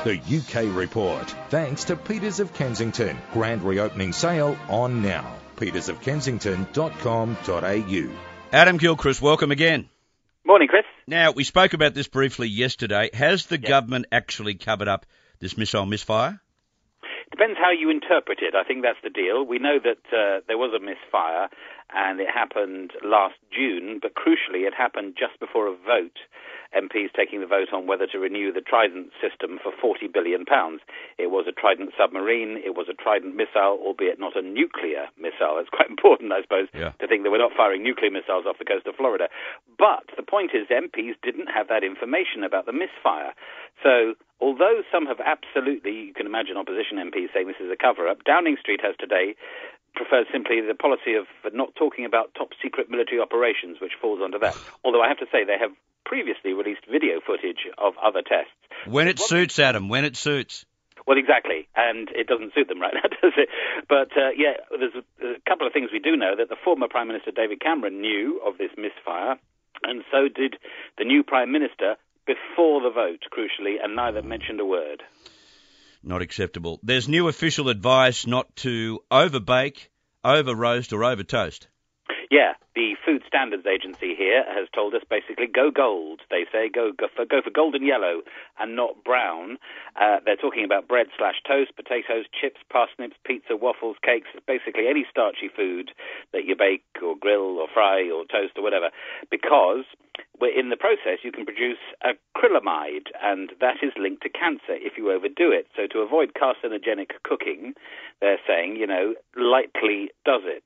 The UK Report. Thanks to Peters of Kensington. Grand reopening sale on now. petersofkensington.com.au. Adam Gilchrist, welcome again. Morning, Chris. Now, we spoke about this briefly yesterday. Has the government actually covered up this missile misfire? Depends how you interpret it. I think that's the deal. We know that there was a misfire, and it happened last June, but crucially it happened just before a vote. MPs taking the vote on whether to renew the Trident system for £40 billion. It was a Trident submarine, it was a Trident missile, albeit not a nuclear missile. It's quite important, I suppose, to think that we're not firing nuclear missiles off the coast of Florida. But the point is MPs didn't have that information about the misfire. So although some have absolutely, you can imagine opposition MPs saying this is a cover-up, Downing Street has today prefers simply the policy of not talking about top-secret military operations, which falls under that. Although I have to say they have previously released video footage of other tests. When it suits, Adam, when it suits. Well, exactly, and it doesn't suit them right now, does it? But, there's a couple of things we do know, that the former Prime Minister David Cameron knew of this misfire, and so did the new Prime Minister before the vote, crucially, and neither mentioned a word. Not acceptable. There's new official advice not to over-bake, over-roast or over-toast. Yeah, the Food Standards Agency here has told us basically go gold. They say go for golden yellow and not brown. They're talking about bread/toast, potatoes, chips, parsnips, pizza, waffles, cakes, basically any starchy food that you bake or grill or fry or toast or whatever, because in the process you can produce acrylamide, and that is linked to cancer if you overdo it. So to avoid carcinogenic cooking, they're saying, lightly does it.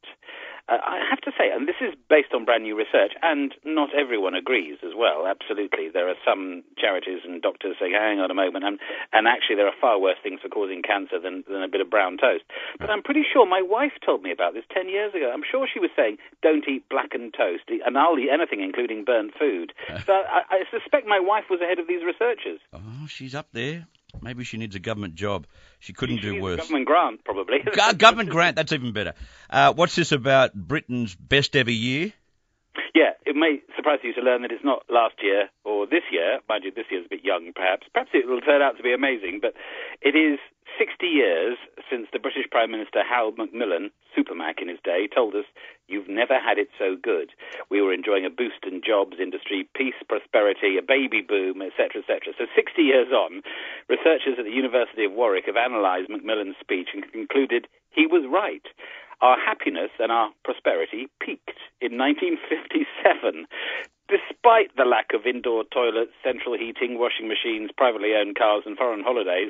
I have to say, and this is based on brand new research, and not everyone agrees as well, absolutely. There are some charities and doctors saying, hang on a moment, and actually there are far worse things for causing cancer than a bit of brown toast. But I'm pretty sure my wife told me about this 10 years ago. I'm sure she was saying, don't eat blackened toast, and I'll eat anything, including burnt food. So I suspect my wife was ahead of these researchers. Oh, she's up there. Maybe she needs a government job. She couldn't do worse. Government grant, probably. Government grant, that's even better. What's this about Britain's best ever year? Yeah, it may surprise you to learn that it's not last year or this year. Mind you, this year's a bit young, perhaps. Perhaps it will turn out to be amazing, but it is 60 years since the British Prime Minister Harold Macmillan, Supermac in his day, told us, you've never had it so good. We were enjoying a boost in jobs, industry, peace, prosperity, a baby boom, etc., etc. So 60 years on, researchers at the University of Warwick have analysed Macmillan's speech and concluded he was right. Our happiness and our prosperity peaked in 1957. Despite the lack of indoor toilets, central heating, washing machines, privately owned cars and foreign holidays,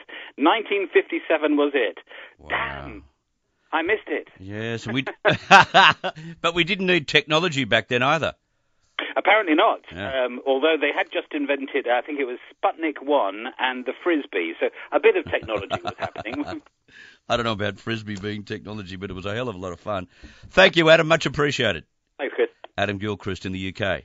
1957 was it. Wow. Damn, I missed it. Yes, but we didn't need technology back then either. Apparently not, Yeah. Although they had just invented, I think it was Sputnik 1 and the Frisbee, so a bit of technology was happening. I don't know about Frisbee being technology, but it was a hell of a lot of fun. Thank you, Adam. Much appreciated. Thanks, Chris. Adam Gilchrist in the UK.